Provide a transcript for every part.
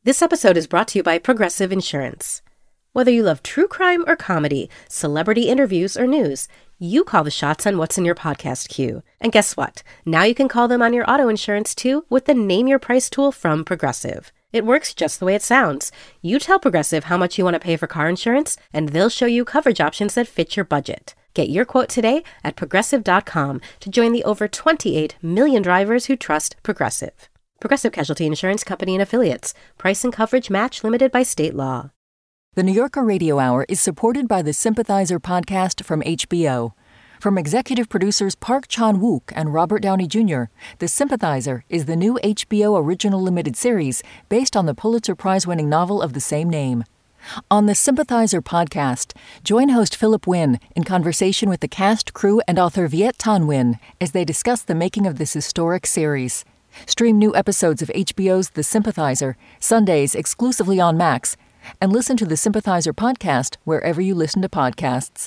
This episode is brought to you by Progressive Insurance. Whether you love true crime or comedy, celebrity interviews or news, you call the shots on what's in your podcast queue. And guess what? Now you can call them on your auto insurance too with the Name Your Price tool from Progressive. It works just the way it sounds. You tell Progressive how much you want to pay for car insurance, and they'll show you coverage options that fit your budget. Get your quote today at Progressive.com to join the over 28 million drivers who trust Progressive. Progressive Casualty Insurance Company and Affiliates. Price and coverage match limited by state law. The New Yorker Radio Hour is supported by the Sympathizer podcast from HBO. From executive producers Park Chan-wook and Robert Downey Jr., The Sympathizer is the new HBO original limited series based on the Pulitzer Prize-winning novel of the same name. On the Sympathizer podcast, join host Philip Wynn in conversation with the cast, crew, and author Viet Thanh Nguyen as they discuss the making of this historic series. Stream new episodes of HBO's The Sympathizer, Sundays exclusively on Max, and listen to the Sympathizer podcast wherever you listen to podcasts.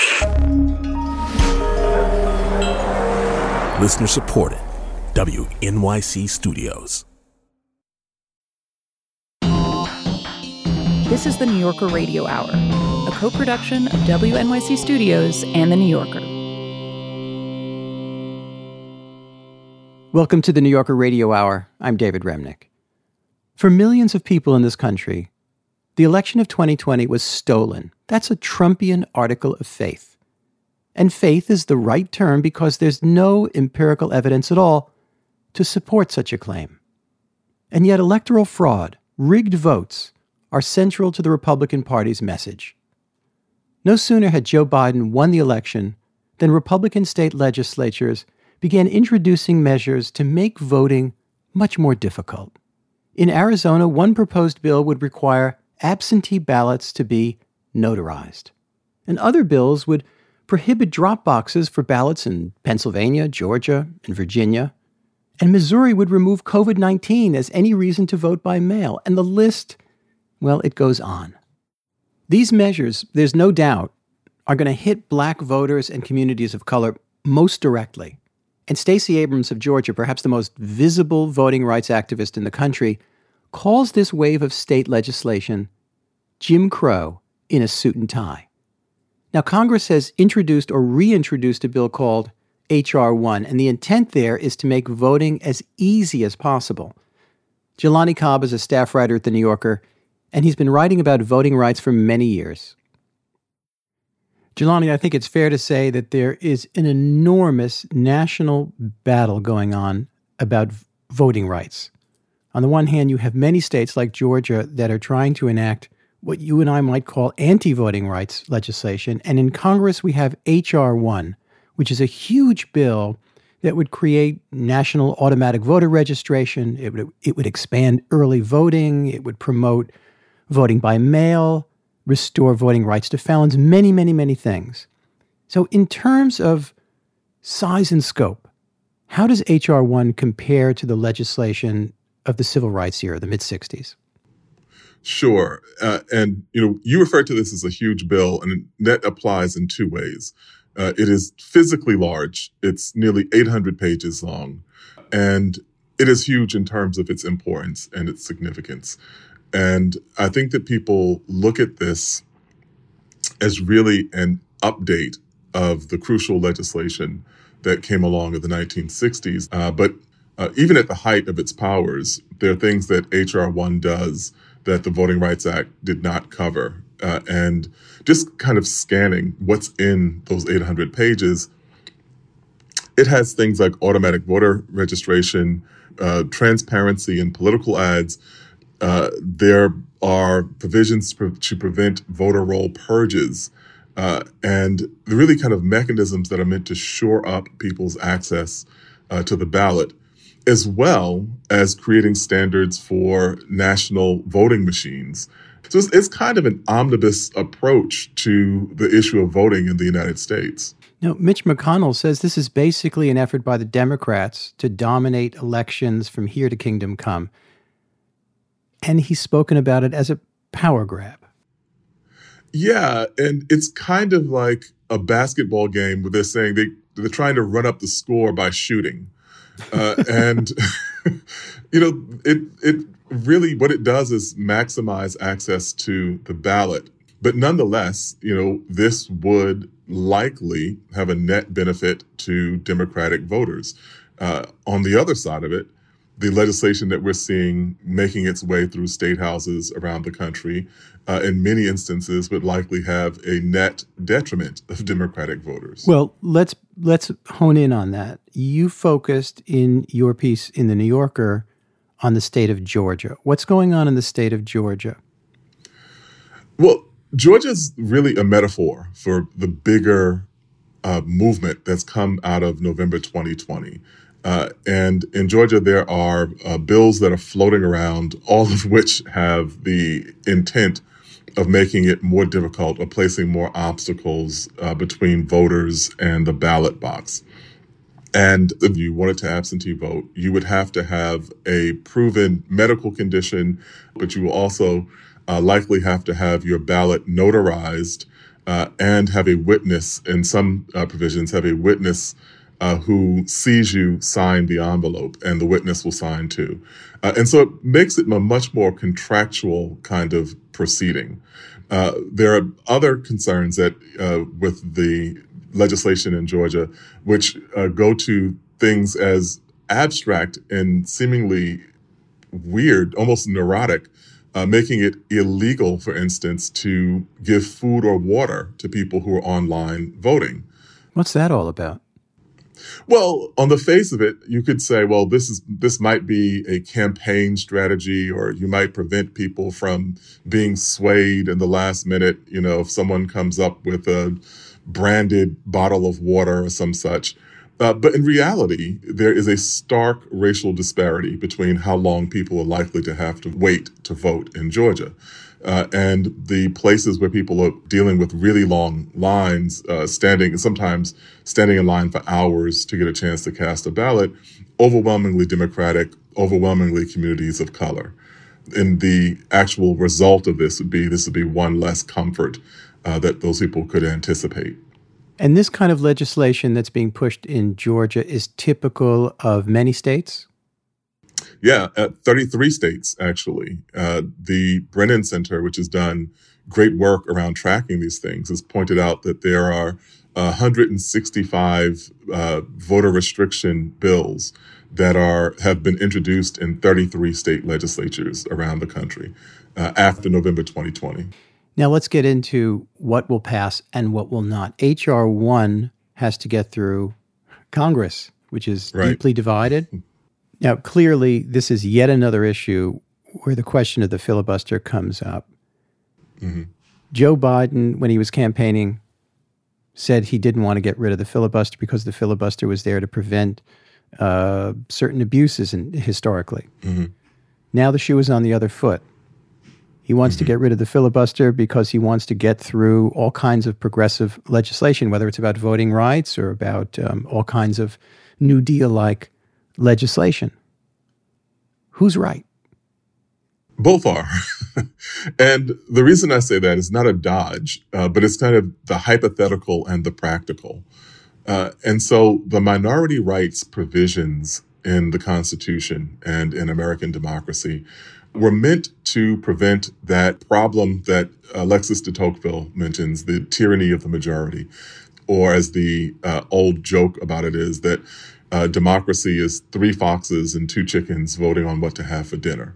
Listener supported. WNYC Studios. This is the New Yorker Radio Hour, a co-production of WNYC Studios and The New Yorker. Welcome to the New Yorker Radio Hour. I'm David Remnick. For millions of people in this country, the election of 2020 was stolen. That's a Trumpian article of faith. And faith is the right term because there's no empirical evidence at all to support such a claim. And yet electoral fraud, rigged votes, are central to the Republican Party's message. No sooner had Joe Biden won the election than Republican state legislatures began introducing measures to make voting much more difficult. In Arizona, one proposed bill would require absentee ballots to be notarized. And other bills would prohibit drop boxes for ballots in Pennsylvania, Georgia, and Virginia. And Missouri would remove COVID-19 as any reason to vote by mail. And the list, well, it goes on. These measures, there's no doubt, are going to hit black voters and communities of color most directly. And Stacey Abrams of Georgia, perhaps the most visible voting rights activist in the country, calls this wave of state legislation Jim Crow in a suit and tie. Now, Congress has introduced or reintroduced a bill called H.R. 1, and the intent there is to make voting as easy as possible. Jelani Cobb is a staff writer at The New Yorker, and he's been writing about voting rights for many years. Jelani, I think it's fair to say that there is an enormous national battle going on about voting rights. On the one hand, you have many states like Georgia that are trying to enact what you and I might call anti-voting rights legislation. And in Congress, we have H.R. 1, which is a huge bill that would create national automatic voter registration. It would expand early voting. It would promote voting by mail, restore voting rights to felons, many, many, many things. So in terms of size and scope, how does H.R. 1 compare to the legislation of the civil rights era, the mid-'60s? Sure. And, you referred to this as a huge bill, and that applies in two ways. It is physically large. It's nearly 800 pages long. And it is huge in terms of its importance and its significance. And I think that people look at this as really an update of the crucial legislation that came along in the 1960s. But even at the height of its powers, there are things that H.R. 1 does that the Voting Rights Act did not cover. And just kind of scanning what's in those 800 pages, it has things like automatic voter registration, transparency in political ads. There are provisions to prevent voter roll purges, and the really kind of mechanisms that are meant to shore up people's access to the ballot, as well as creating standards for national voting machines. So it's kind of an omnibus approach to the issue of voting in the United States. Now, Mitch McConnell says this is basically an effort by the Democrats to dominate elections from here to kingdom come. And he's spoken about it as a power grab. Yeah, and it's kind of like a basketball game where they're saying they're trying to run up the score by shooting. And, it really what it does is maximize access to the ballot. But nonetheless, this would likely have a net benefit to Democratic voters. On the other side of it, the legislation that we're seeing making its way through state houses around the country, in many instances, would likely have a net detriment of Democratic voters. Well, let's hone in on that. You focused in your piece in The New Yorker on the state of Georgia. What's going on in the state of Georgia? Well, Georgia's really a metaphor for the bigger movement that's come out of November 2020. And in Georgia, there are bills that are floating around, all of which have the intent of making it more difficult or placing more obstacles between voters and the ballot box. And if you wanted to absentee vote, you would have to have a proven medical condition, but you will also likely have to have your ballot notarized and have a witness, in some provisions, have a witness who sees you sign the envelope, and the witness will sign too. And so it makes it a much more contractual kind of proceeding. There are other concerns that with the legislation in Georgia, which go to things as abstract and seemingly weird, almost neurotic, making it illegal, for instance, to give food or water to people who are online voting. What's that all about? Well, on the face of it, you could say, well, this might be a campaign strategy, or you might prevent people from being swayed in the last minute. If someone comes up with a branded bottle of water or some such. But in reality, there is a stark racial disparity between how long people are likely to have to wait to vote in Georgia. And the places where people are dealing with really long lines, sometimes standing in line for hours to get a chance to cast a ballot, overwhelmingly Democratic, overwhelmingly communities of color. And the actual result of this would be one less comfort that those people could anticipate. And this kind of legislation that's being pushed in Georgia is typical of many states? Yeah, 33 states, actually. The Brennan Center, which has done great work around tracking these things, has pointed out that there are 165 voter restriction bills that have been introduced in 33 state legislatures around the country after November 2020. Now let's get into what will pass and what will not. H.R. 1 has to get through Congress, which is deeply divided. Now, clearly, this is yet another issue where the question of the filibuster comes up. Mm-hmm. Joe Biden, when he was campaigning, said he didn't want to get rid of the filibuster because the filibuster was there to prevent certain abuses historically. Mm-hmm. Now the shoe is on the other foot. He wants to get rid of the filibuster because he wants to get through all kinds of progressive legislation, whether it's about voting rights or about all kinds of New Deal-like legislation. Who's right? Both are. And the reason I say that is not a dodge, but it's kind of the hypothetical and the practical. And so the minority rights provisions in the Constitution and in American democracy were meant to prevent that problem that Alexis de Tocqueville mentions, the tyranny of the majority, or as the old joke about it is that democracy is 3 foxes and 2 chickens voting on what to have for dinner.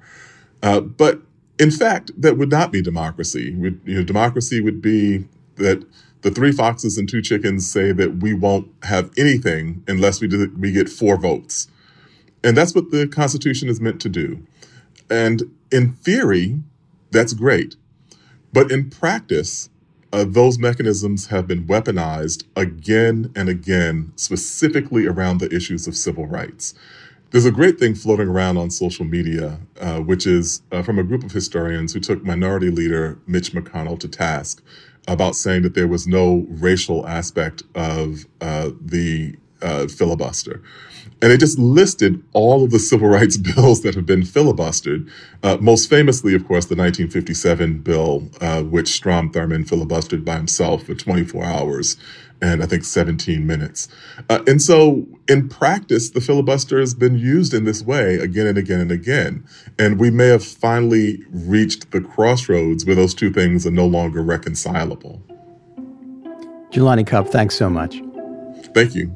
But in fact, that would not be democracy. Democracy would be that the 3 foxes and 2 chickens say that we won't have anything unless we get 4 votes. And that's what the Constitution is meant to do. And in theory, that's great. But in practice, those mechanisms have been weaponized again and again, specifically around the issues of civil rights. There's a great thing floating around on social media, which is from a group of historians who took Minority Leader Mitch McConnell to task about saying that there was no racial aspect of the filibuster. And it just listed all of the civil rights bills that have been filibustered. Most famously, of course, the 1957 bill, which Strom Thurmond filibustered by himself for 24 hours and I think 17 minutes. And so in practice, the filibuster has been used in this way again and again and again. And we may have finally reached the crossroads where those two things are no longer reconcilable. Jelani Cobb, thanks so much. Thank you.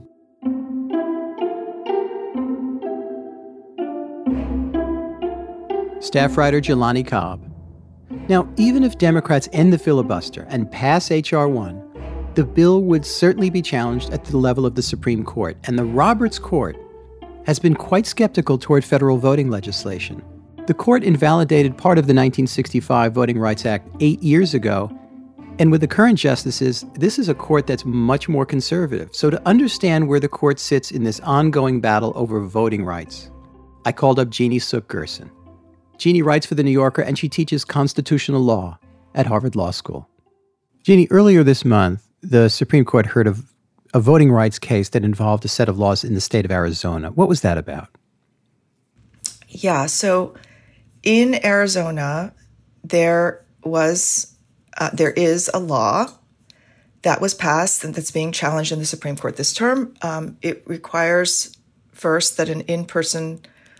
Staff writer Jelani Cobb. Now, even if Democrats end the filibuster and pass H.R. 1, the bill would certainly be challenged at the level of the Supreme Court, and the Roberts Court has been quite skeptical toward federal voting legislation. The court invalidated part of the 1965 Voting Rights Act 8 years ago, and with the current justices, this is a court that's much more conservative. So to understand where the court sits in this ongoing battle over voting rights, I called up Jeannie Suk Gerson. Jeannie writes for The New Yorker, and she teaches constitutional law at Harvard Law School. Jeannie, earlier this month, the Supreme Court heard of a voting rights case that involved a set of laws in the state of Arizona. What was that about? Yeah, so in Arizona, there is a law that was passed and that's being challenged in the Supreme Court this term. It requires first that an in-person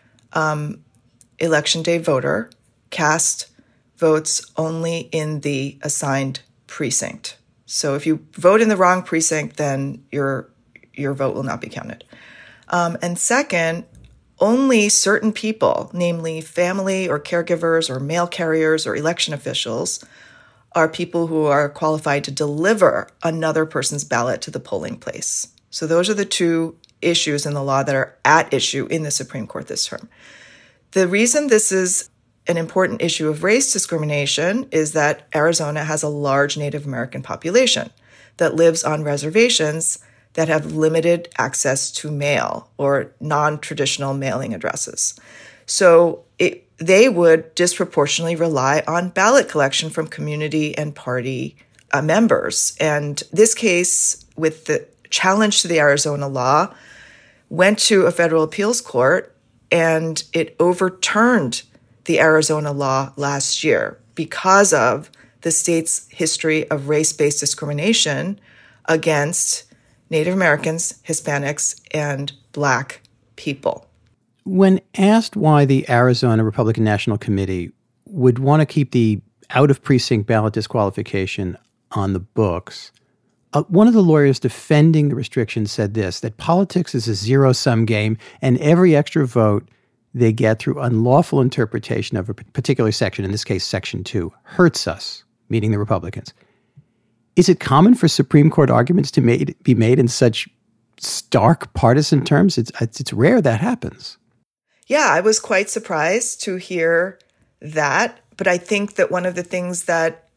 election day voter cast votes only in the assigned precinct. So if you vote in the wrong precinct, then your vote will not be counted. And second, only certain people, namely family or caregivers or mail carriers or election officials, are people who are qualified to deliver another person's ballot to the polling place. So those are the two issues in the law that are at issue in the Supreme Court this term. The reason this is an important issue of race discrimination is that Arizona has a large Native American population that lives on reservations that have limited access to mail or non-traditional mailing addresses. So they would disproportionately rely on ballot collection from community and party members. And this case, with the challenge to the Arizona law, went to a federal appeals court, and it overturned the Arizona law last year because of the state's history of race-based discrimination against Native Americans, Hispanics, and Black people. When asked why the Arizona Republican National Committee would want to keep the out-of-precinct ballot disqualification on the books, one of the lawyers defending the restriction said this, that politics is a zero-sum game, and every extra vote they get through unlawful interpretation of a particular section, in this case, Section 2, hurts us, meaning the Republicans. Is it common for Supreme Court arguments to be made in such stark partisan terms? It's rare that happens. Yeah, I was quite surprised to hear that, but I think that one of the things that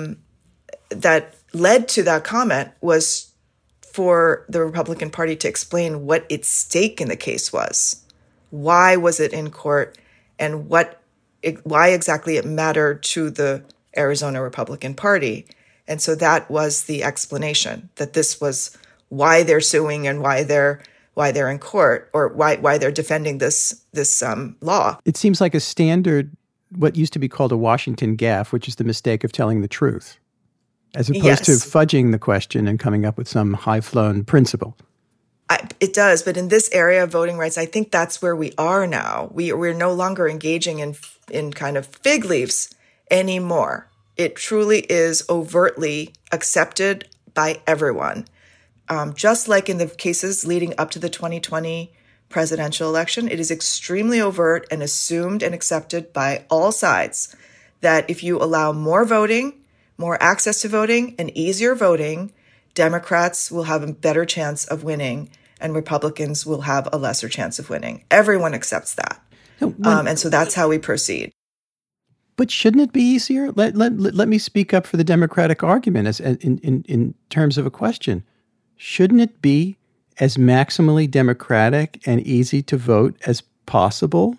that led to that comment was for the Republican Party to explain what its stake in the case was. Why was it in court, and why exactly it mattered to the Arizona Republican Party. And so that was the explanation, that this was why they're suing and why they're in court, or why they're defending this law. It seems like a standard, what used to be called a Washington gaffe, which is the mistake of telling the truth, as opposed to fudging the question and coming up with some high-flown principle. It does, but in this area of voting rights, I think that's where we are now. We're no longer engaging in kind of fig leaves anymore. It truly is overtly accepted by everyone. Just like in the cases leading up to the 2020 presidential election, it is extremely overt and assumed and accepted by all sides that if you allow more voting, more access to voting, and easier voting, Democrats will have a better chance of winning and Republicans will have a lesser chance of winning. Everyone accepts that. And so that's how we proceed. But shouldn't it be easier? Let me speak up for the Democratic argument as in terms of a question. Shouldn't it be as maximally democratic and easy to vote as possible?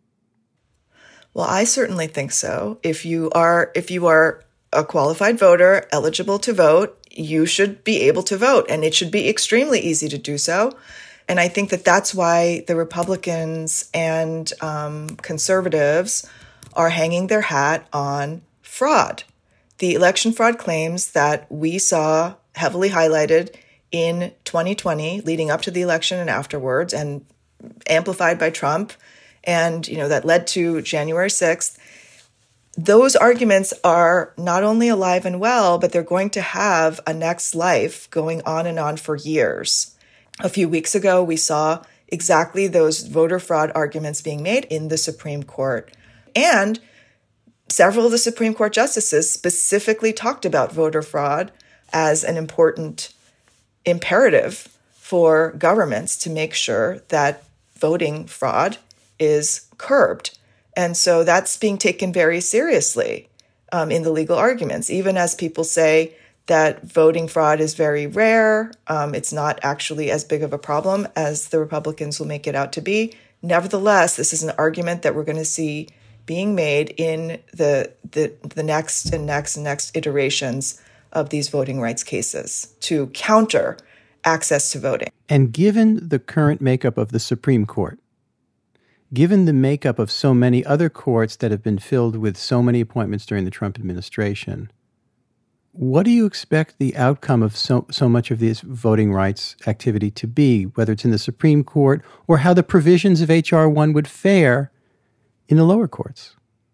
Well, I certainly think so. If you are a qualified voter, eligible to vote, you should be able to vote, and it should be extremely easy to do so. And I think that that's why the Republicans and conservatives are hanging their hat on fraud. The election fraud claims that we saw heavily highlighted in 2020, leading up to the election and afterwards, and amplified by Trump, and that led to January 6th. Those arguments are not only alive and well, but they're going to have a next life going on and on for years. A few weeks ago, we saw exactly those voter fraud arguments being made in the Supreme Court. And several of the Supreme Court justices specifically talked about voter fraud as an important imperative for governments to make sure that voting fraud is curbed. And so that's being taken very seriously in the legal arguments, even as people say that voting fraud is very rare. It's not actually as big of a problem as the Republicans will make it out to be. Nevertheless, this is an argument that we're going to see being made in the next and next and next iterations of these voting rights cases to counter access to voting. And given the current makeup of the Supreme Court, given the makeup of so many other courts that have been filled with so many appointments during the Trump administration, what do you expect the outcome of so much of this voting rights activity to be, whether it's in the Supreme Court or how the provisions of H.R. 1 would fare in the lower courts?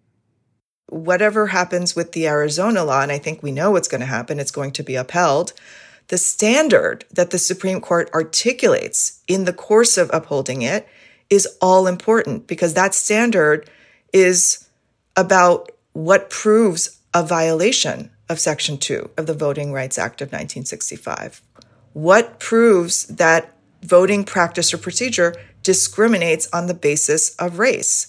Whatever happens with the Arizona law, and I think we know what's going to happen, it's going to be upheld. The standard that the Supreme Court articulates in the course of upholding it is all important, because that standard is about what proves a violation of Section 2 of the Voting Rights Act of 1965. What proves that voting practice or procedure discriminates on the basis of race?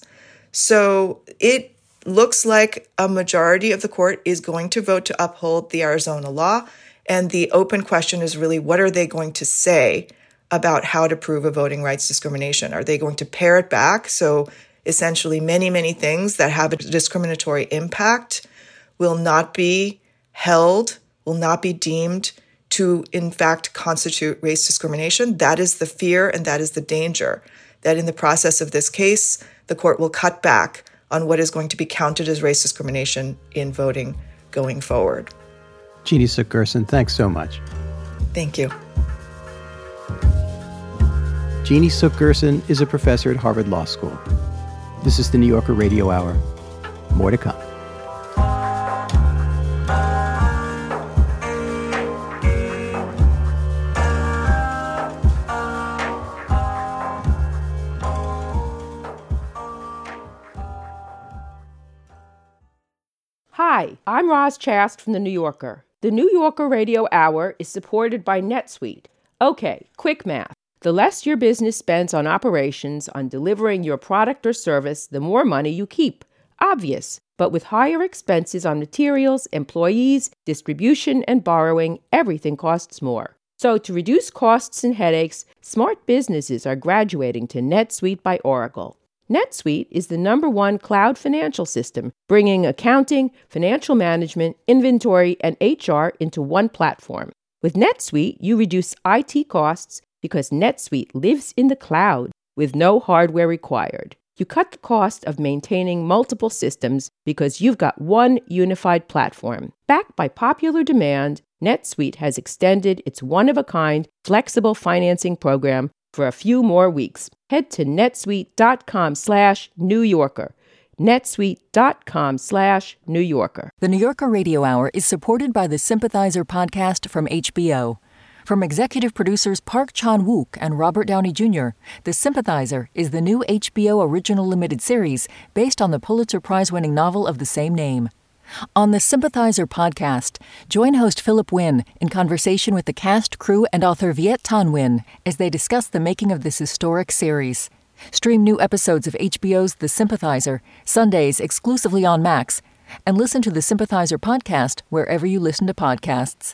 So it looks like a majority of the court is going to vote to uphold the Arizona law. And the open question is really, what are they going to say about how to prove a voting rights discrimination? Are they going to pare it back? So essentially many, many things that have a discriminatory impact will not be held, will not be deemed to, in fact, constitute race discrimination. That is the fear and that is the danger, that in the process of this case, the court will cut back on what is going to be counted as race discrimination in voting going forward. Jeannie Suk Gerson, thanks so much. Thank you. Jeannie Suk Gerson is a professor at Harvard Law School. This is the New Yorker Radio Hour. More to come. Hi, I'm Roz Chast from The New Yorker. The New Yorker Radio Hour is supported by NetSuite. Okay, quick math. The less your business spends on operations, on delivering your product or service, the more money you keep. Obvious. But with higher expenses on materials, employees, distribution, and borrowing, everything costs more. So to reduce costs and headaches, smart businesses are graduating to NetSuite by Oracle. NetSuite is the #1 cloud financial system, bringing accounting, financial management, inventory, and HR into one platform. With NetSuite, you reduce IT costs because NetSuite lives in the cloud with no hardware required. You cut the cost of maintaining multiple systems because you've got one unified platform. Backed by popular demand, NetSuite has extended its one-of-a-kind flexible financing program for a few more weeks. Head to netsuite.com/New Yorker. netsuite.com/New Yorker. The New Yorker Radio Hour is supported by the Sympathizer podcast from HBO. From executive producers Park Chan-wook and Robert Downey Jr., The Sympathizer is the new HBO original limited series based on the Pulitzer Prize-winning novel of the same name. On the Sympathizer podcast, join host Philip Wynn in conversation with the cast, crew, and author Viet Thanh Nguyen as they discuss the making of this historic series. Stream new episodes of HBO's The Sympathizer, Sundays exclusively on Max, and listen to the Sympathizer podcast wherever you listen to podcasts.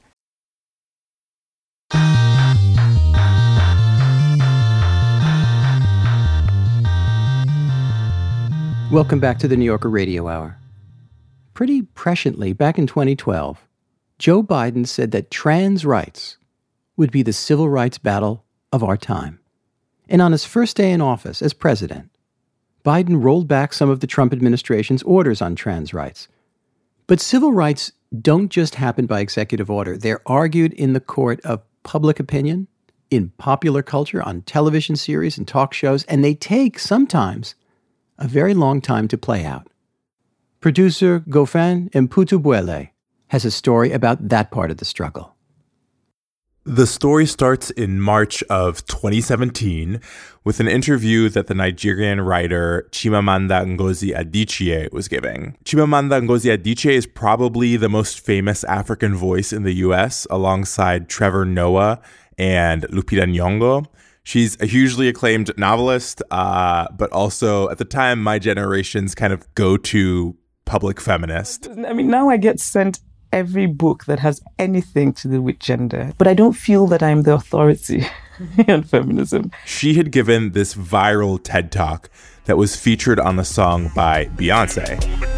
Welcome back to the New Yorker Radio Hour. Pretty presciently, back in 2012, Joe Biden said that trans rights would be the civil rights battle of our time. And on his first day in office as president, Biden rolled back some of the Trump administration's orders on trans rights. But civil rights don't just happen by executive order. They're argued in the court of public opinion, in popular culture, on television series and talk shows, and they take, sometimes, a very long time to play out. Producer Goffin Mputubuele has a story about that part of the struggle. The story starts in March of 2017 with an interview that the Nigerian writer Chimamanda Ngozi Adichie was giving. Chimamanda Ngozi Adichie is probably the most famous African voice in the U.S. alongside Trevor Noah and Lupita Nyong'o. She's a hugely acclaimed novelist, but also at the time my generation's kind of go-to public feminist. I mean, now I get sent every book that has anything to do with gender, but I don't feel that I'm the authority on feminism. She had given this viral TED Talk that was featured on a song by Beyonce.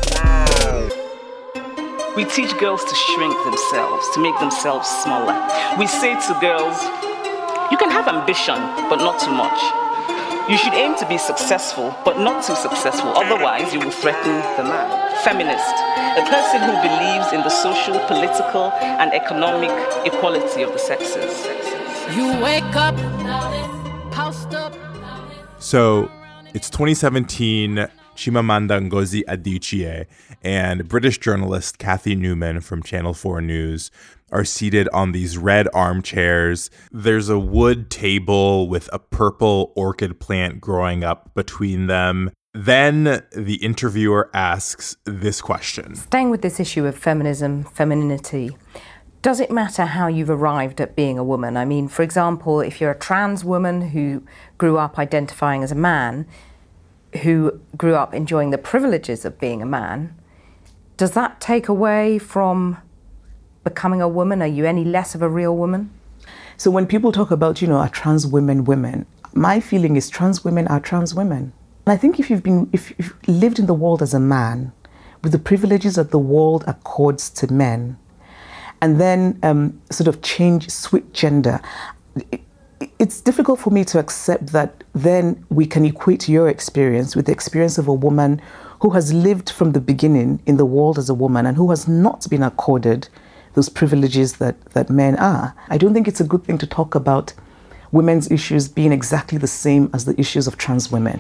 We teach girls to shrink themselves, to make themselves smaller. We say to girls, you can have ambition, but not too much. You should aim to be successful, but not too successful. Otherwise, you will threaten the man. Feminist, a person who believes in the social, political, and economic equality of the sexes. You wake up, post up. So it's 2017. Chimamanda Ngozi Adichie and British journalist Cathy Newman from Channel 4 News are seated on these red armchairs. There's a wood table with a purple orchid plant growing up between them. Then the interviewer asks this question. Staying with this issue of feminism, femininity, does it matter how you've arrived at being a woman? I mean, for example, if you're a trans woman who grew up identifying as a man, who grew up enjoying the privileges of being a man, does that take away from becoming a woman? Are you any less of a real woman? So when people talk about, are trans women, my feeling is trans women are trans women. And I think if you've lived in the world as a man, with the privileges that the world accords to men, and then switch gender, it's difficult for me to accept that then we can equate your experience with the experience of a woman who has lived from the beginning in the world as a woman and who has not been accorded those privileges that men are. I don't think it's a good thing to talk about women's issues being exactly the same as the issues of trans women.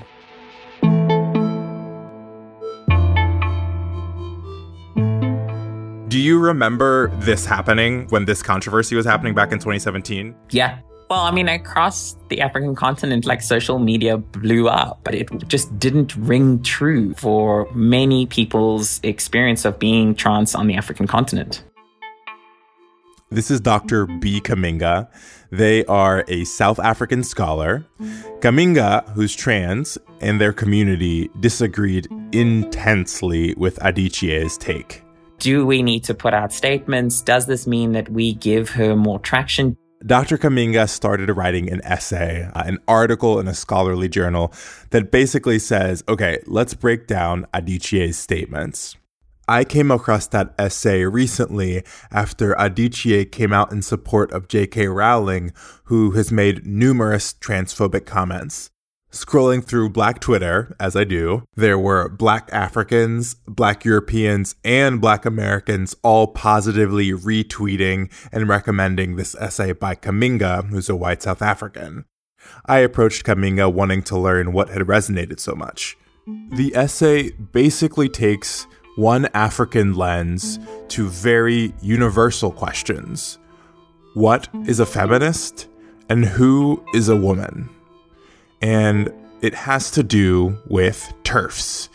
Do you remember this happening when this controversy was happening back in 2017? Yeah. Well, I mean, across the African continent, social media blew up, but it just didn't ring true for many people's experience of being trans on the African continent. This is Dr. B. Kaminga. They are a South African scholar. Kaminga, who's trans, and their community disagreed intensely with Adichie's take. Do we need to put out statements? Does this mean that we give her more traction? Dr. Kaminga started writing an essay, an article in a scholarly journal that basically says, okay, let's break down Adichie's statements. I came across that essay recently after Adichie came out in support of J.K. Rowling, who has made numerous transphobic comments. Scrolling through Black Twitter, as I do, there were Black Africans, Black Europeans, and Black Americans all positively retweeting and recommending this essay by Kaminga, who's a white South African. I approached Kaminga wanting to learn what had resonated so much. The essay basically takes one African lens to very universal questions. What is a feminist? And who is a woman? And it has to do with TERFs.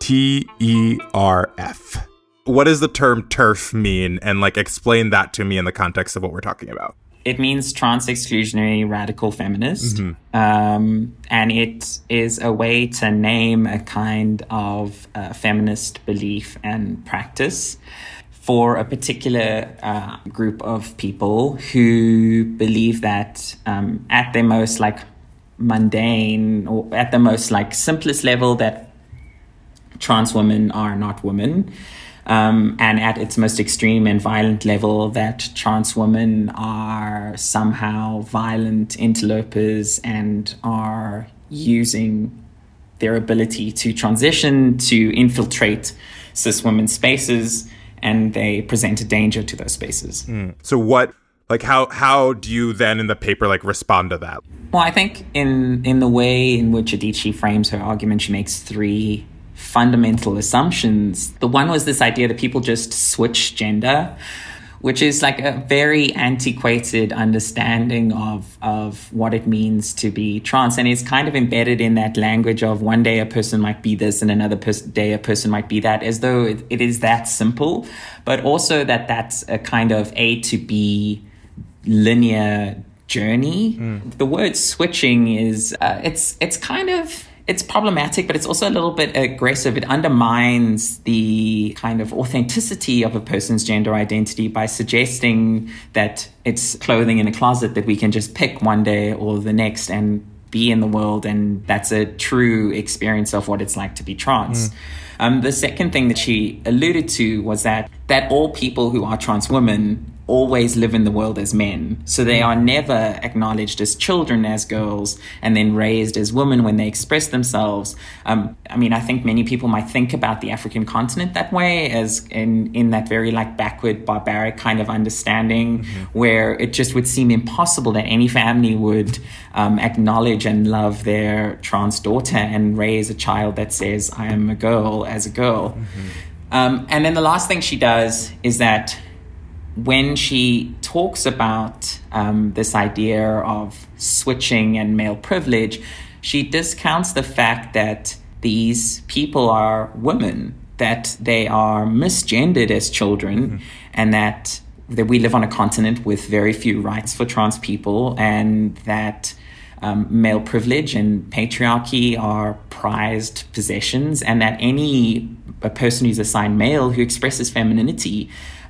T-E-R-F. What does the term TERF mean? And explain that to me in the context of what we're talking about. It means trans-exclusionary radical feminist. Mm-hmm. And it is a way to name a kind of feminist belief and practice for a particular group of people who believe that at their most mundane or at the most simplest level, that trans women are not women. And at its most extreme and violent level, that trans women are somehow violent interlopers and are using their ability to transition to infiltrate cis women's spaces, and they present a danger to those spaces. So what, like, how do you then in the paper, like, respond to that? Well, I think in the way in which Adichie frames her argument, she makes three fundamental assumptions. The one was this idea that people just switch gender, which is like a very antiquated understanding of what it means to be trans. And it's kind of embedded in that language of one day a person might be this and another day a person might be that, as though it is that simple, but also that that's a kind of A to B linear journey. The word switching is, it's problematic, but it's also a little bit aggressive. It undermines the kind of authenticity of a person's gender identity by suggesting that it's clothing in a closet that we can just pick one day or the next and be in the world, and that's a true experience of what it's like to be trans. The second thing that she alluded to was that all people who are trans women always live in the world as men. So they are never acknowledged as children, as girls, and then raised as women when they express themselves. I think many people might think about the African continent that way, as in that very like backward, barbaric kind of understanding, where it just would seem impossible that any family would acknowledge and love their trans daughter and raise a child that says, I am a girl, as a girl. And then the last thing she does is that when she talks about this idea of switching and male privilege, she discounts the fact that these people are women, that they are misgendered as children, and that we live on a continent with very few rights for trans people, and that male privilege and patriarchy are prized possessions, and that a person who's assigned male who expresses femininity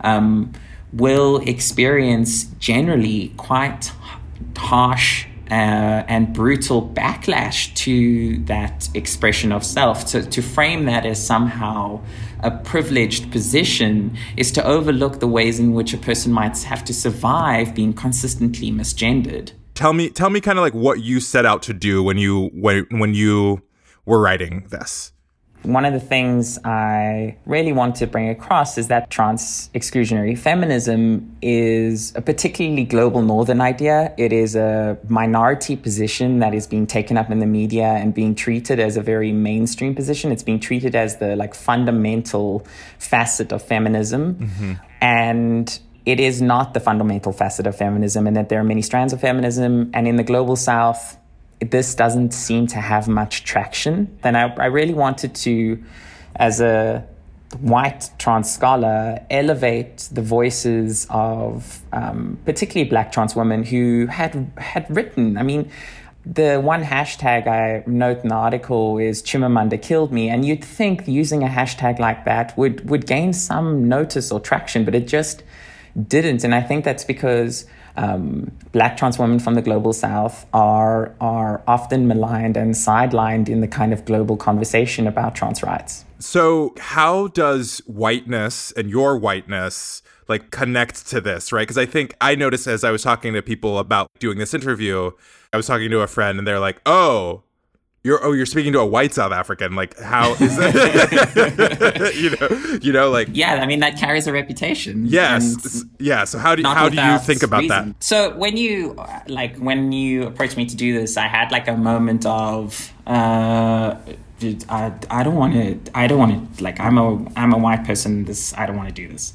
will experience generally quite harsh and brutal backlash to that expression of self. So to frame that as somehow a privileged position is to overlook the ways in which a person might have to survive being consistently misgendered. Tell me kind of like what you set out to do when you were writing this. One of the things I really want to bring across is that trans exclusionary feminism is a particularly global northern idea. It is a minority position that is being taken up in the media and being treated as a very mainstream position. It's being treated as the like fundamental facet of feminism. And it is not the fundamental facet of feminism, and that there are many strands of feminism. And in the global south, this doesn't seem to have much traction. Then I really wanted to, as a white trans scholar, elevate the voices of particularly Black trans women who had written. I mean, the one hashtag I note in the article is Chimamanda killed me, and you'd think using a hashtag like that would gain some notice or traction, but it just didn't. And I think that's because Black trans women from the global south are often maligned and sidelined in the kind of global conversation about trans rights. So how does whiteness and your whiteness like connect to this, right? Because I think I noticed as I was talking to people about doing this interview, I was talking to a friend and they're like, you're speaking to a white South African. Like, how is that? you know, like, yeah, I mean, that carries a reputation. Yes. Yeah. So how do you think about reason. that? So when you approached me to do this, I had like a moment of, I don't want to, like, I'm a white person. I don't want to do this.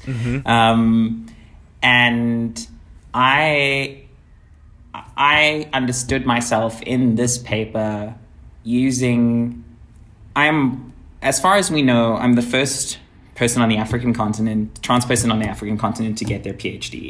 And I understood myself in this paper as far as we know, I'm the first person on the African continent, trans person on the African continent to get their PhD.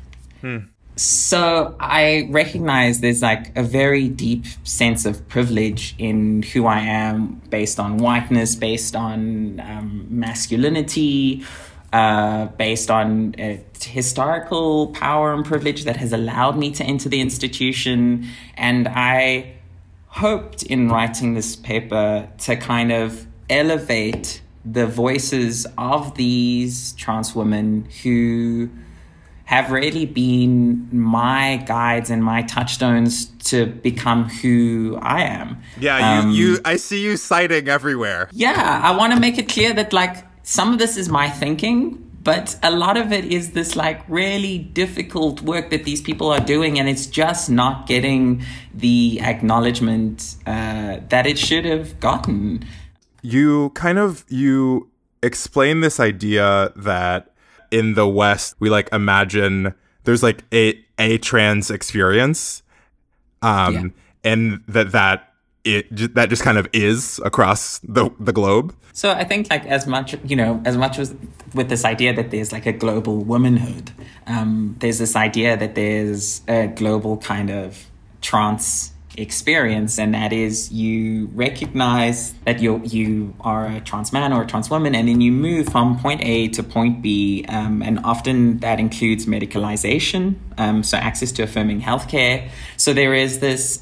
So I recognize there's like a very deep sense of privilege in who I am based on whiteness, based on masculinity, based on historical power and privilege that has allowed me to enter the institution. And I hoped in writing this paper to kind of elevate the voices of these trans women who have really been my guides and my touchstones to become who I am. Yeah, I see you citing everywhere. Yeah, I want to make it clear that like some of this is my thinking, but a lot of it is this like really difficult work that these people are doing, and it's just not getting the acknowledgement that it should have gotten. You explain this idea that in the West, we like imagine there's like a trans experience, and that just kind of is across the globe. So I think like as much as with this idea that there's like a global womanhood, there's this idea that there's a global kind of trans experience, and that is you recognize that you are a trans man or a trans woman, and then you move from point A to point B, and often that includes medicalization, so access to affirming healthcare. So there is this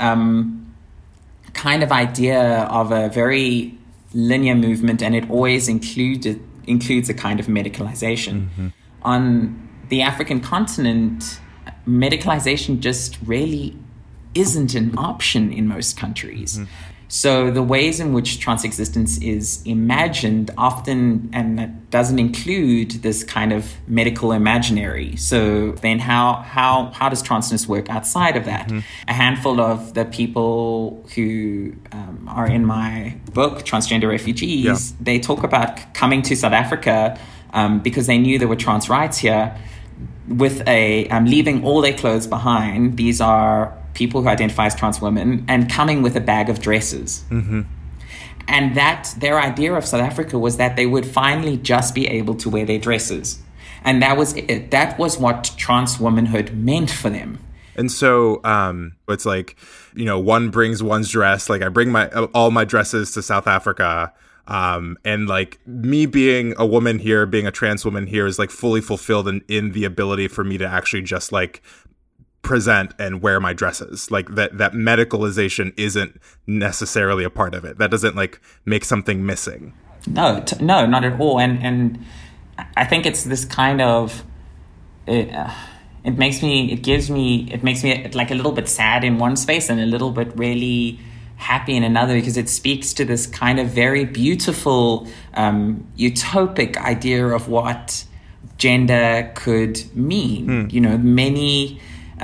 kind of idea of a very linear movement, and it always includes a kind of medicalization. Mm-hmm. On the African continent, medicalization just really isn't an option in most countries. Mm-hmm. So the ways in which trans existence is imagined often, and that doesn't include this kind of medical imaginary. So then how does transness work outside of that? Mm-hmm. A handful of the people who are in my book, Transgender Refugees, they talk about coming to South Africa because they knew there were trans rights here, with leaving all their clothes behind. These are people who identify as trans women, and coming with a bag of dresses. Mm-hmm. And that their idea of South Africa was that they would finally just be able to wear their dresses. And that was it. That was what trans womanhood meant for them. And so it's like, one brings one's dress. Like I bring all my dresses to South Africa. And like me being a woman here, being a trans woman here is like fully fulfilled in the ability for me to actually just like present and wear my dresses. Like that medicalization isn't necessarily a part of it. That doesn't like make something missing. No, not at all. And I think it's this kind of it makes me like a little bit sad in one space and a little bit really happy in another, because it speaks to this kind of very beautiful utopic idea of what gender could mean. Many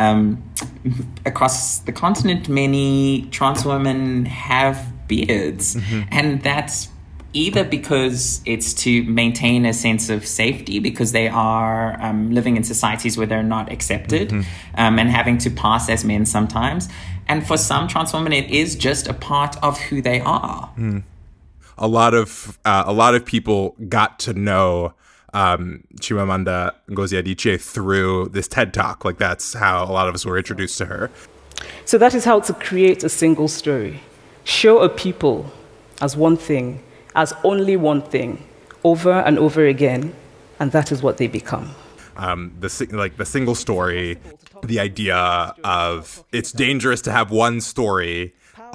across the continent, many trans women have beards. Mm-hmm. And that's either because it's to maintain a sense of safety, because they are living in societies where they're not accepted, mm-hmm. And having to pass as men sometimes. And for some trans women, it is just a part of who they are. Mm. A lot of people got to know Chimamanda Ngozi Adichie through this TED Talk. Like that's how a lot of us were introduced to her. So that is how to create a single story. Show a people as one thing, as only one thing, over and over again, and that is what they become. The single story, the idea of it's dangerous to have one story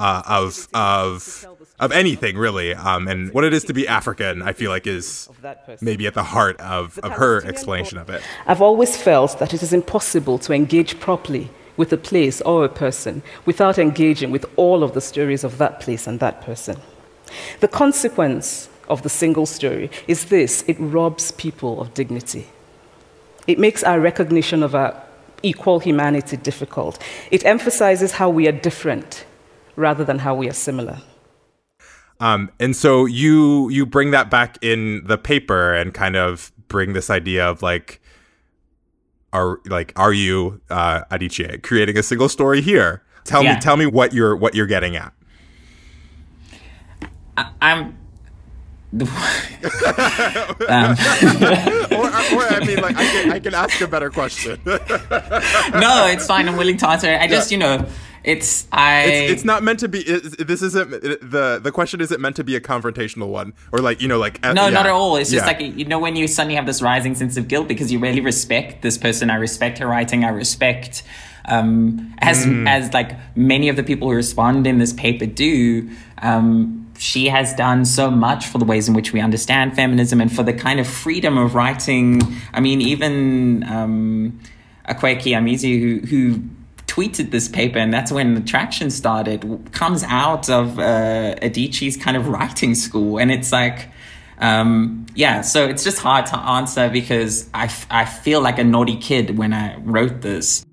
of anything really, and what it is to be African, I feel like is maybe at the heart of her explanation of it. I've always felt that it is impossible to engage properly with a place or a person without engaging with all of the stories of that place and that person. The consequence of the single story is this: it robs people of dignity. It makes our recognition of our equal humanity difficult. It emphasizes how we are different rather than how we are similar. And so you bring that back in the paper and kind of bring this idea of are you Adichie creating a single story here? Tell me what you're getting at. I'm. or I mean, like I can ask a better question. No, it's fine. I'm willing to answer. I just it's not meant to be. This isn't the question. Isn't meant to be a confrontational one, or no, not at all. It's just when you suddenly have this rising sense of guilt because you really respect this person. I respect her writing. I respect as like many of the people who respond in this paper do. she has done so much for the ways in which we understand feminism and for the kind of freedom of writing. I mean, even Akwaeke Amizi, who tweeted this paper, and that's when the traction started, comes out of Adichie's kind of writing school. And it's like, so it's just hard to answer because I feel like a naughty kid when I wrote this.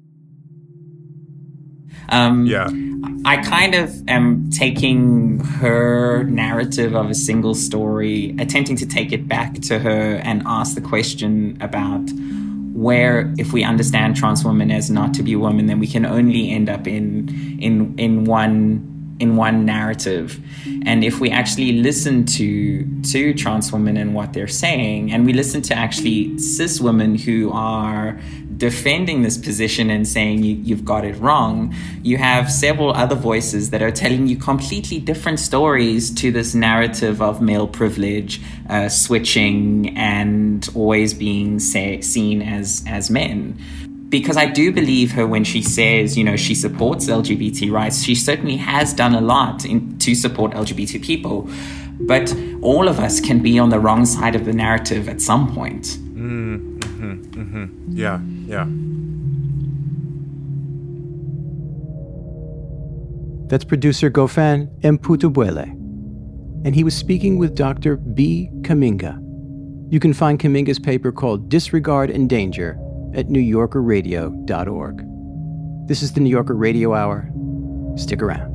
I kind of am taking her narrative of a single story, attempting to take it back to her and ask the question about where, if we understand trans women as not to be women, then we can only end up in one narrative. And if we actually listen to trans women and what they're saying, and we listen to actually cis women who are defending this position and saying you've got it wrong, you have several other voices that are telling you completely different stories to this narrative of male privilege, switching, and always being seen as men. Because I do believe her when she says, she supports LGBT rights. She certainly has done a lot to support LGBT people. But all of us can be on the wrong side of the narrative at some point. Yeah. That's producer Gofan Mputubwele. And he was speaking with Dr. B. Kaminga. You can find Kaminga's paper called Disregard and Danger at newyorkerradio.org. This is the New Yorker Radio Hour. Stick around.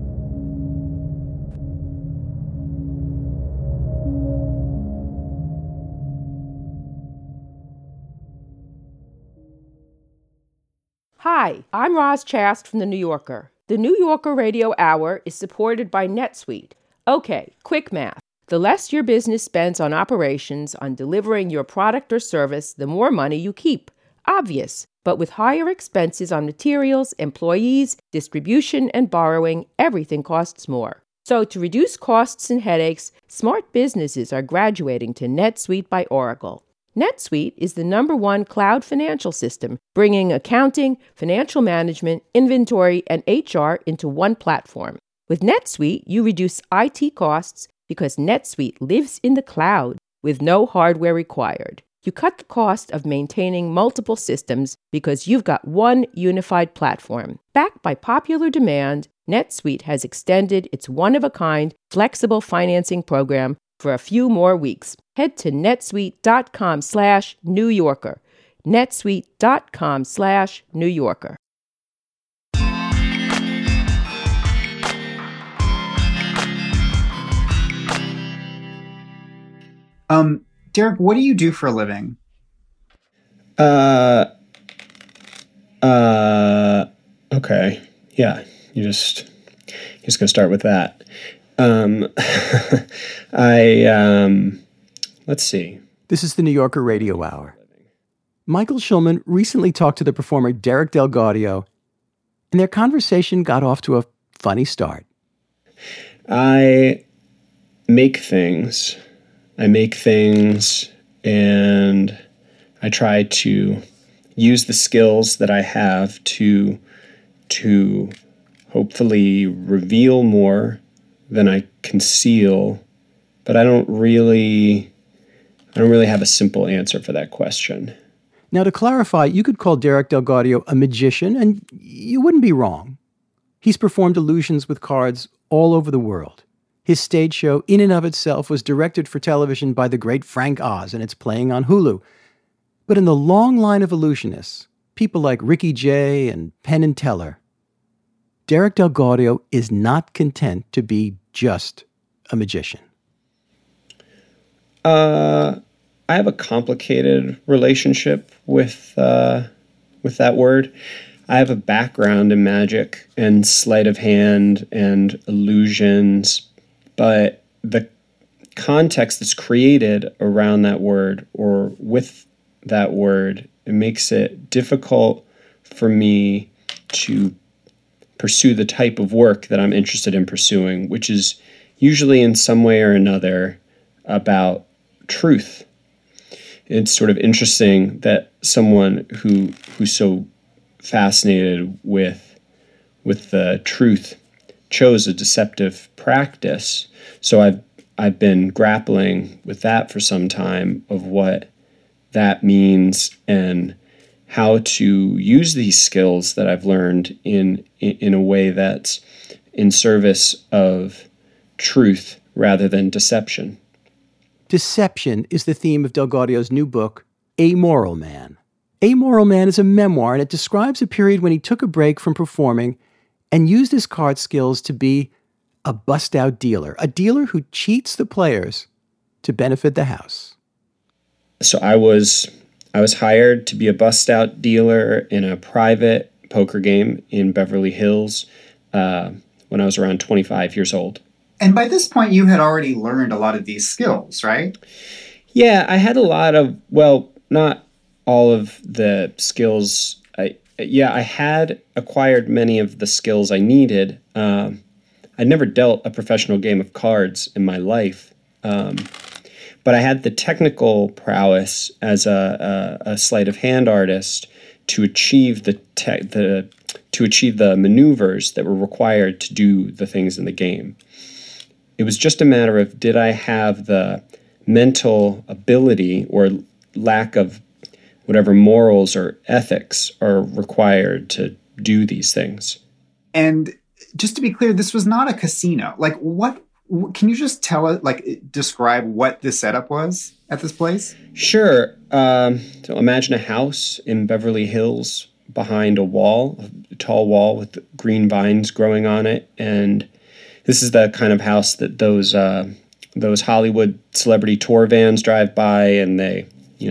Hi, I'm Roz Chast from The New Yorker. The New Yorker Radio Hour is supported by NetSuite. Okay, quick math. The less your business spends on operations, on delivering your product or service, the more money you keep. Obvious. But with higher expenses on materials, employees, distribution, and borrowing, everything costs more. So to reduce costs and headaches, smart businesses are graduating to NetSuite by Oracle. NetSuite is the #1 cloud financial system, bringing accounting, financial management, inventory, and HR into one platform. With NetSuite, you reduce IT costs because NetSuite lives in the cloud with no hardware required. You cut the cost of maintaining multiple systems because you've got one unified platform. Backed by popular demand, NetSuite has extended its one-of-a-kind flexible financing program for a few more weeks. Head to netsuite.com/New Yorker. netsuite.com/New Yorker. Derek, what do you do for a living? Okay. Yeah, you just gonna start with that. Let's see. This is the New Yorker Radio Hour. Michael Schulman recently talked to the performer Derek DelGaudio, and their conversation got off to a funny start. I make things, and I try to use the skills that I have to hopefully reveal more than I conceal, but I don't really have a simple answer for that question. Now, to clarify, you could call Derek DelGaudio a magician, and you wouldn't be wrong. He's performed illusions with cards all over the world. His stage show, in and of itself, was directed for television by the great Frank Oz, and it's playing on Hulu. But in the long line of illusionists, people like Ricky Jay and Penn and Teller, Derek DelGaudio is not content to be just a magician. I have a complicated relationship with that word. I have a background in magic and sleight of hand and illusions, but the context that's created around that word or with that word, it makes it difficult for me to pursue the type of work that I'm interested in pursuing, which is usually in some way or another about truth. It's sort of interesting that someone who's so fascinated with the truth chose a deceptive practice. So I've been grappling with that for some time, of what that means and how to use these skills that I've learned in a way that's in service of truth rather than deception. Deception is the theme of DelGaudio's new book, Amoral Man. Amoral Man is a memoir, and it describes a period when he took a break from performing and used his card skills to be a bust-out dealer, a dealer who cheats the players to benefit the house. So I was hired to be a bust-out dealer in a private poker game in Beverly Hills when I was around 25 years old. And by this point, you had already learned a lot of these skills, right? Yeah, I had a lot of, well, not all of the skills. I had acquired many of the skills I needed. I'd never dealt a professional game of cards in my life, but I had the technical prowess as a sleight of hand artist to achieve the maneuvers that were required to do the things in the game. It was just a matter of, did I have the mental ability or lack of whatever morals or ethics are required to do these things. And just to be clear, this was not a casino. Like, what can you just tell us, describe what the setup was at this place? Sure. So imagine a house in Beverly Hills behind a wall, a tall wall with green vines growing on it. And this is the kind of house that those Hollywood celebrity tour vans drive by, and they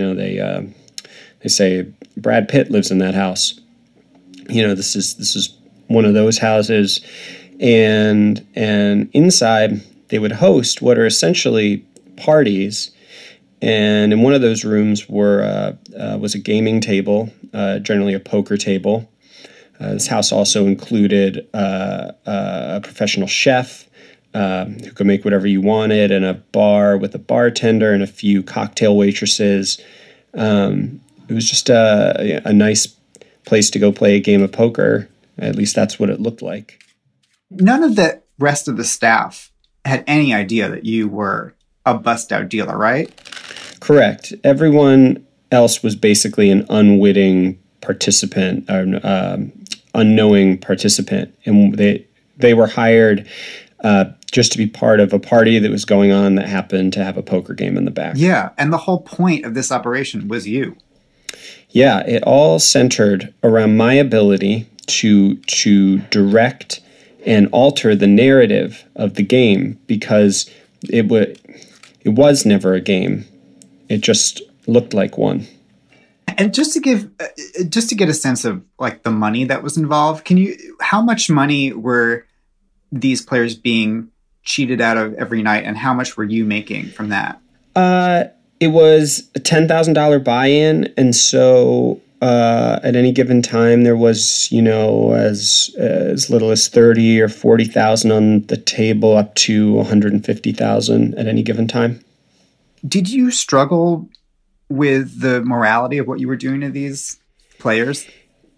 say Brad Pitt lives in that house. This is one of those houses, and inside they would host what are essentially parties. And in one of those rooms was a gaming table, generally a poker table. This house also included a professional chef who could make whatever you wanted, and a bar with a bartender and a few cocktail waitresses. It was just a nice place to go play a game of poker. At least that's what it looked like. None of the rest of the staff had any idea that you were a bust-out dealer, right? Correct. Everyone else was basically an unwitting participant, or unknowing participant, and they were hired just to be part of a party that was going on that happened to have a poker game in the back. Yeah, and the whole point of this operation was you. Yeah, it all centered around my ability to direct and alter the narrative of the game, because it was never a game. It just looked like one. And just to get a sense of like the money that was involved, how much money were these players being cheated out of every night, and how much were you making from that? It was a $10,000 buy-in, and so at any given time there was, as little as 30 or 40,000 on the table, up to 150,000 at any given time. Did you struggle with the morality of what you were doing to these players?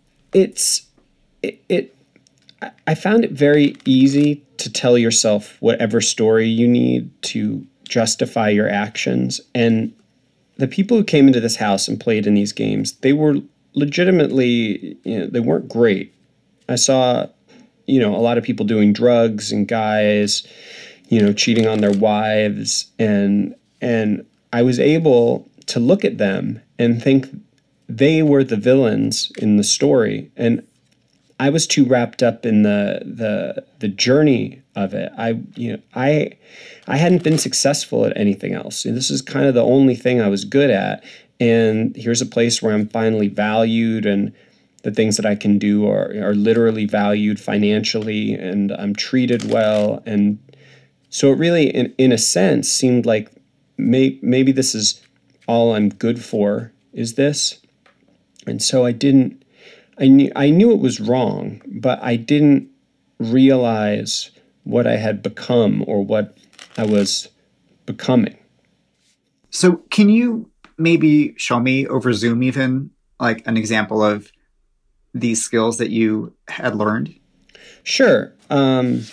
I found it very easy to tell yourself whatever story you need to justify your actions. And the people who came into this house and played in these games, they were legitimately, they weren't great. I saw, a lot of people doing drugs and guys, cheating on their wives. And I was able to look at them and think they were the villains in the story. And I was too wrapped up in the journey of it. I hadn't been successful at anything else. This is kind of the only thing I was good at. And here's a place where I'm finally valued, and the things that I can do are literally valued financially, and I'm treated well. And so it really, in a sense, seemed like maybe this is all I'm good for, is this. And so I knew it was wrong, but I didn't realize what I had become or what I was becoming. So can you maybe show me over Zoom even like an example of these skills that you had learned? Sure.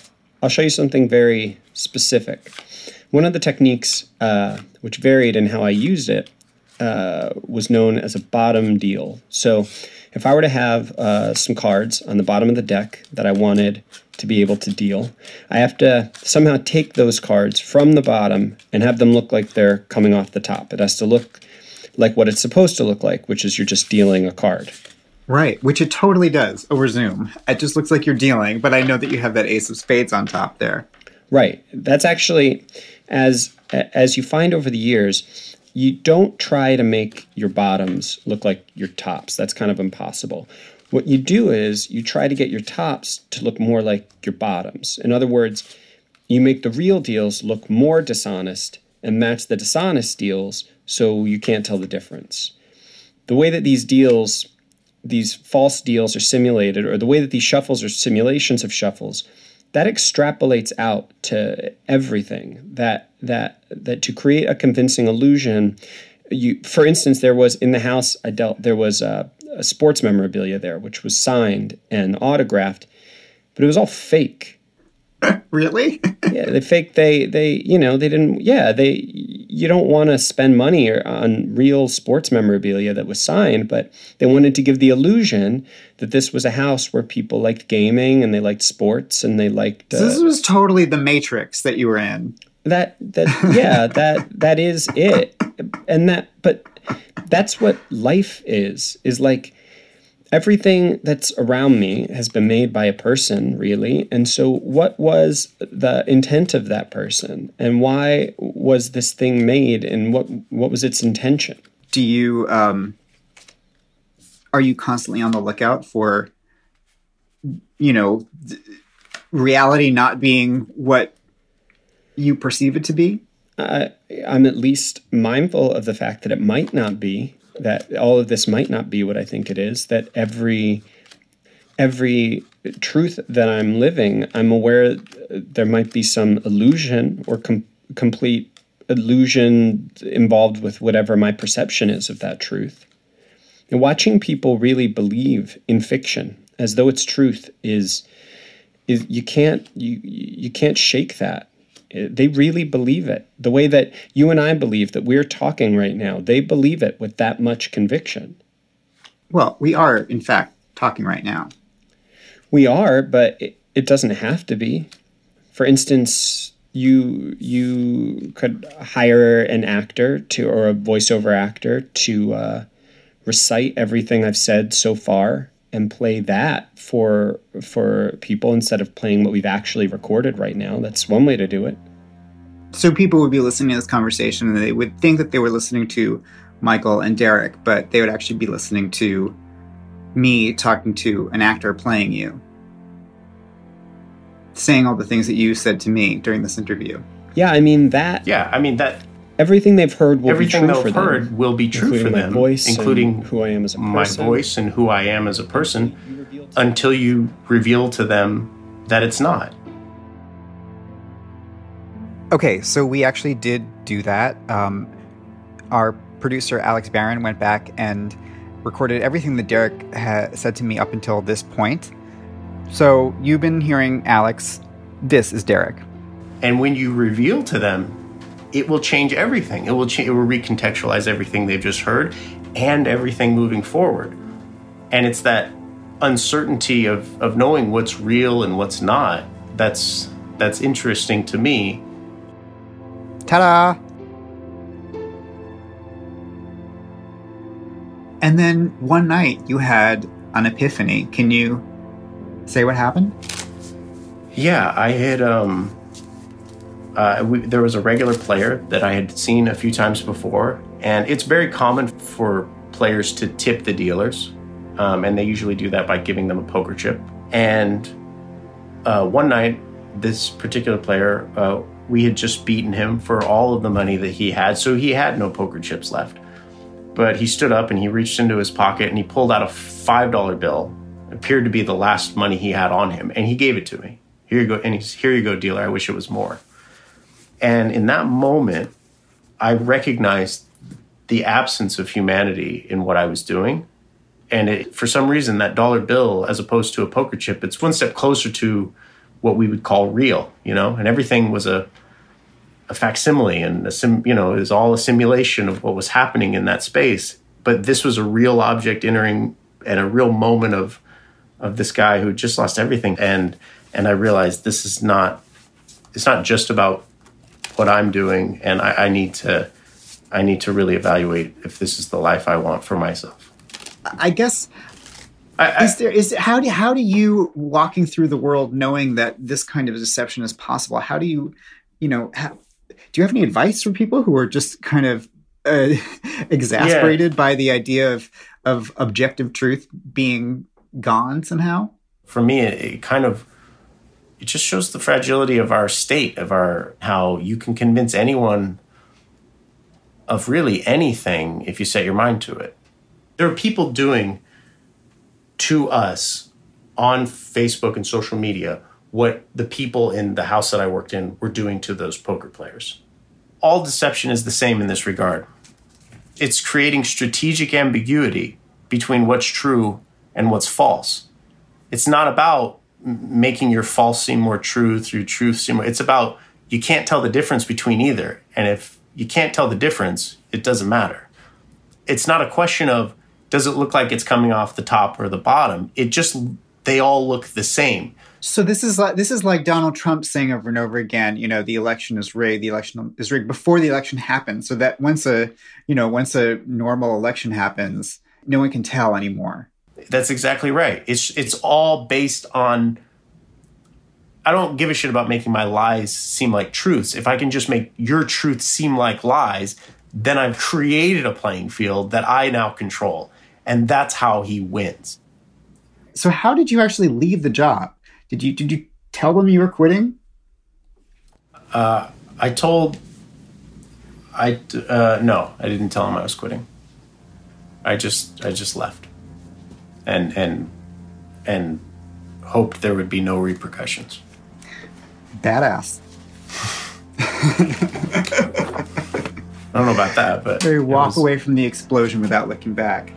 I'll show you something very specific. One of the techniques, which varied in how I used it, was known as a bottom deal. So if I were to have some cards on the bottom of the deck that I wanted to be able to deal, I have to somehow take those cards from the bottom and have them look like they're coming off the top. It has to look like what it's supposed to look like, which is you're just dealing a card. Right, which it totally does over Zoom. It just looks like you're dealing, but I know that you have that ace of spades on top there. Right. That's actually, as you find over the years, you don't try to make your bottoms look like your tops. That's kind of impossible. What you do is you try to get your tops to look more like your bottoms. In other words, you make the real deals look more dishonest and match the dishonest deals so you can't tell the difference. The way that these false deals are simulated, or the way that these shuffles are simulations of shuffles, that extrapolates out to everything. That to create a convincing illusion, for instance, there was in the house there was a sports memorabilia there, which was signed and autographed, but it was all fake. Really? Yeah, they faked. They didn't. Yeah, you don't want to spend money on real sports memorabilia that was signed, but they wanted to give the illusion that this was a house where people liked gaming and they liked sports and they liked. So this was totally the Matrix that you were in. That is it, but that's what life is like. Everything that's around me has been made by a person, really. And so what was the intent of that person? And why was this thing made? And what was its intention? Do you, are you constantly on the lookout for, reality not being what you perceive it to be? I'm at least mindful of the fact that it might not be. That all of this might not be what I think it is, that every truth that I'm living, I'm aware there might be some illusion or complete illusion involved with whatever my perception is of that truth. And watching people really believe in fiction as though it's truth is you can't shake that. They really believe it. The way that you and I believe that we're talking right now, they believe it with that much conviction. Well, we are, in fact, talking right now. We are, but it doesn't have to be. For instance, you could hire an actor or a voiceover actor to recite everything I've said so far and play that for people instead of playing what we've actually recorded right now. That's one way to do it. So people would be listening to this conversation and they would think that they were listening to Michael and Derek, but they would actually be listening to me talking to an actor playing you, saying all the things that you said to me during this interview. Yeah, I mean that. Everything they've heard will be true for them. Everything they've heard will be true for them, including who I am as a person. My voice and who I am as a person, until you reveal to them that it's not. Okay, so we actually did do that. Our producer, Alex Barron, went back and recorded everything that Derek had said to me up until this point. So you've been hearing Alex. This is Derek. And when you reveal to them, it will change everything. It will recontextualize everything they've just heard and everything moving forward. And it's that uncertainty of knowing what's real and what's not that's interesting to me. Ta-da! And then one night you had an epiphany. Can you say what happened? Yeah, I had... there was a regular player that I had seen a few times before, and it's very common for players to tip the dealers, and they usually do that by giving them a poker chip. And one night, this particular player, we had just beaten him for all of the money that he had, so he had no poker chips left. But he stood up and he reached into his pocket and he pulled out a $5 bill. It appeared to be the last money he had on him, and he gave it to me. Here you go, and here you go, dealer. I wish it was more. And in that moment, I recognized the absence of humanity in what I was doing. And for some reason, that dollar bill, as opposed to a poker chip, it's one step closer to what we would call real, and everything was a facsimile and it was all a simulation of what was happening in that space. But this was a real object entering and a real moment of this guy who just lost everything. And I realized it's not just about what I'm doing, and I need to really evaluate if this is the life I want for myself. I guess how do you, walking through the world knowing that this kind of deception is possible, how do you do you have any advice for people who are just kind of exasperated by the idea of objective truth being gone somehow? For me, it just shows the fragility of our state, how you can convince anyone of really anything if you set your mind to it. There are people doing to us on Facebook and social media what the people in the house that I worked in were doing to those poker players. All deception is the same in this regard. It's creating strategic ambiguity between what's true and what's false. It's not about making your false seem more true through truth seem more. It's about you can't tell the difference between either. And if you can't tell the difference, it doesn't matter. It's not a question of does it look like it's coming off the top or the bottom. They all look the same. So this is like Donald Trump saying over and over again, the election is rigged. The election is rigged before the election happens, so that once a normal election happens, no one can tell anymore. That's exactly right. It's all based on. I don't give a shit about making my lies seem like truths. If I can just make your truth seem like lies, then I've created a playing field that I now control, and that's how he wins. So how did you actually leave the job? Did you tell them you were quitting? No, I didn't tell them I was quitting. I just left, and hoped there would be no repercussions. Badass. I don't know about that, but they walk away from the explosion without looking back.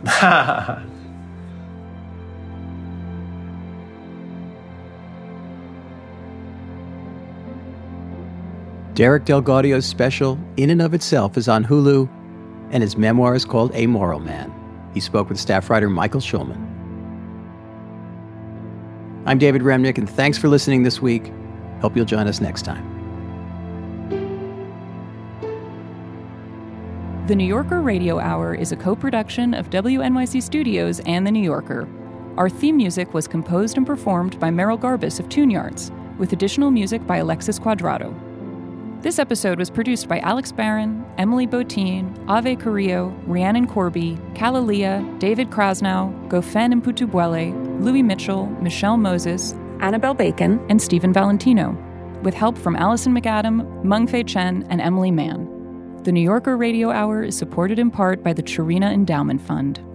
Derek DelGaudio's special, In and of Itself, is on Hulu, and his memoir is called Amoral Man. He spoke with staff writer Michael Schulman. I'm David Remnick, and thanks for listening this week. Hope you'll join us next time. The New Yorker Radio Hour is a co-production of WNYC Studios and The New Yorker. Our theme music was composed and performed by Merrill Garbus of Tune Yards, with additional music by Alexis Cuadrado. This episode was produced by Alex Barron, Emily Botine, Ave Carrillo, Rhiannon Corby, Kalalia, David Krasnow, Gofen Mputubwele, Louis Mitchell, Michelle Moses, Annabelle Bacon, and Stephen Valentino, with help from Allison McAdam, Mengfei Chen, and Emily Mann. The New Yorker Radio Hour is supported in part by the Chirina Endowment Fund.